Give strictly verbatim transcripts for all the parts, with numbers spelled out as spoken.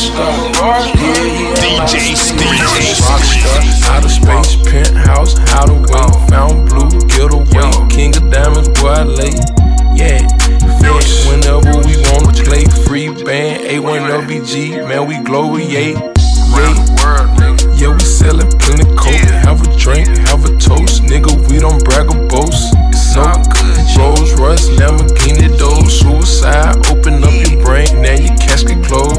rockstar. D J Screech. Outer space, penthouse, hideaway, found blue, getaway, king of diamonds, boy I lay. Yeah, yeah. Whenever we wanna play, free band, A one L B G, man we glow, yeah, yeah. Yeah, we sellin' plenty coke, have a drink, have a toast, nigga. We don't brag or boast. No Rolls Royce, Lamborghini, doors, suicide. Open up your brain, now your casket closed.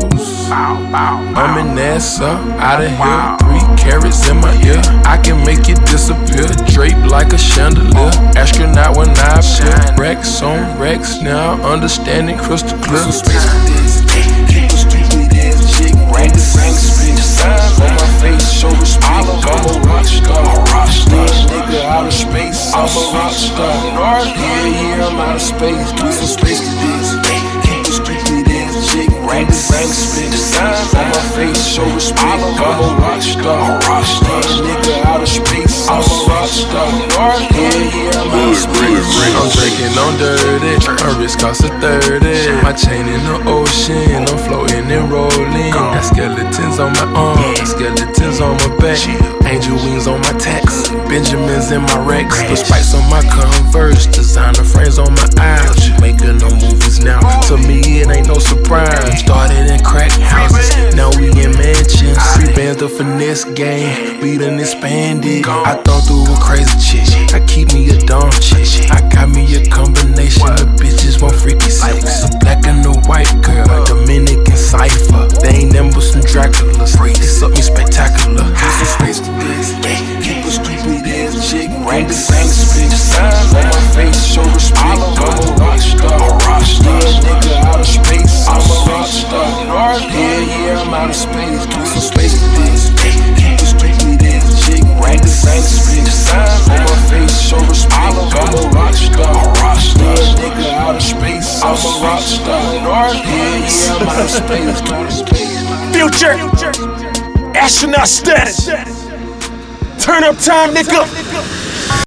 I'm in NASA, out of here, three carats in my ear. I can make it disappear, draped like a chandelier. Astronaut when I appear, Rex on Rex, now understanding crystal clear. Keep a stupid ass chick, rank the same split. On my face, show respect. I'm a rockstar, rockstar. Nigga out of space, I'm a rockstar. Yeah, yeah, I'm out of space. Do some space to this. Keep a stupid ass chick, rank the same split. On my face, show respect. I'm a rockstar, rockstar. Nigga out of space, I'm a rockstar. Yeah, yeah, I'm out of space. I'm drinking on dirty, my wrist costs a thirty. My chain in the ocean, I'm floating and rolling. Got skeletons on my arms, skeletons on my back. Angel wings on my tacks, Benjamins in my Rex. The spikes on my Converse, designer frames on my eyes. Making no movies now, to me it ain't no surprise. Started in crack houses, now we in mansions. Three bands the finesse game, we done expanded. I thought through a crazy chick, I keep me a dumb chick. I got me a combination of bitches want freaky sex. A black and a white girl, Dominican cipher. They ain't them but some Draculas. It's up me spectacular. Some space to this. Keep a stupid ass chick, rank the same split. On my face, show respect. I'm a rockstar, rockstar. Nigga out of space, I'm a rockstar. Yeah, yeah, I'm out of space. Do some space to this. Keep a stupid ass chick, rank the same split. On my face, show respect. I'm a rockstar, rockstar. Nigga out of space, I'm a rockstar. Yeah, yeah, I'm out of space. Future, astronaut status. Turn up time, nigga.